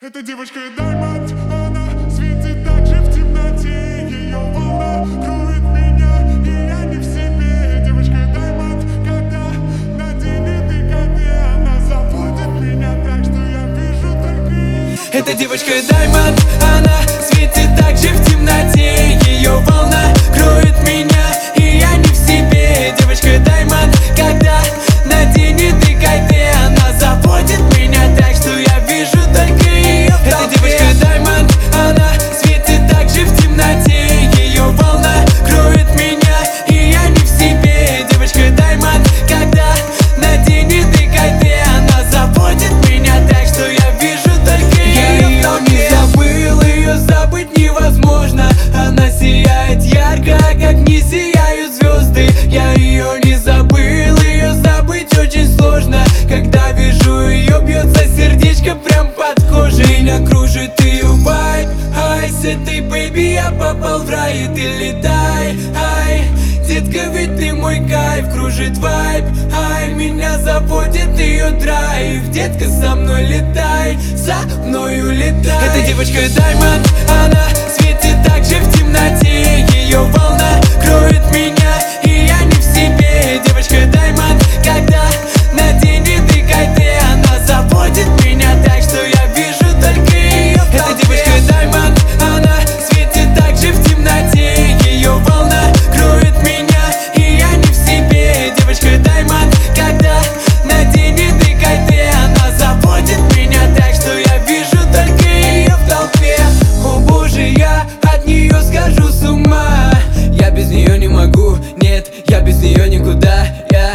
Эта девочка Diamond, она светит так же в темноте. Ее волна кроет меня, и я не в себе. Девочка Diamond, когда наденет декольте, она заводит меня так, что я вижу только ее. Эта девочка Diamond, она светит так же в темноте. Ее волна кроет меня, и я не в себе. Девочка Diamond, когда наденет декольте, она заводит меня так, что я вижу только ее в толпе. Эта девочка Diamond, она светит так же в темноте. Ее волна кроет меня, и я не в себе. Девочка Diamond, когда наденет декольте, она заводит меня так, что я вижу только ее в толпе. Я не забыл, ее забыть невозможно. Она сияет ярко, как не сияют звезды. Я ее не забыл, ее забыть очень сложно. Когда вижу ее, бьется сердечко прям под кожей. Меня кружит ее вайб. Ай, с этой бэйби я попал в рай, и ты летай. Ай, детка, ведь ты мой кайф. Кружит вайб. Ай, меня заводит ее драйв. Детка, со мной летай, за мною летай. Эта девочка Diamond, она светит так же в темноте. Ее волна кроет меня, и я не в себе. Девочка Diamond, когда наденет декольте, она заводит меня так, что я вижу только ее в толпе. Эта девочка Diamond, она светит так же в темноте. Ее волна кроет меня, и я не в себе. Девочка Diamond, когда наденет декольте, она заводит меня так, что я вижу только ее в толпе. О боже, я от нее схожу с ума. Я без нее не могу, нет, я без нее никуда.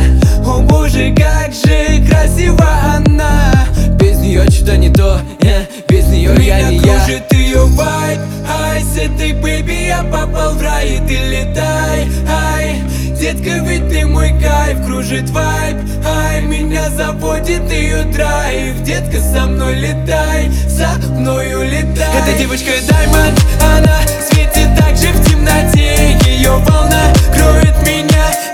О боже, как же красива она. Без нее что-то не то, без нее я не я. Меня кружит ее вайб. Ай, с этой бэйби я попал в рай, и ты летай. Ай, детка, ведь ты мой кайф. Кружит вайб. Ай, меня заводит ее драйв. Детка, со мной летай, за мною летай. Эта девочка Diamond, она светит так же в темноте. Ее волна кроет меня,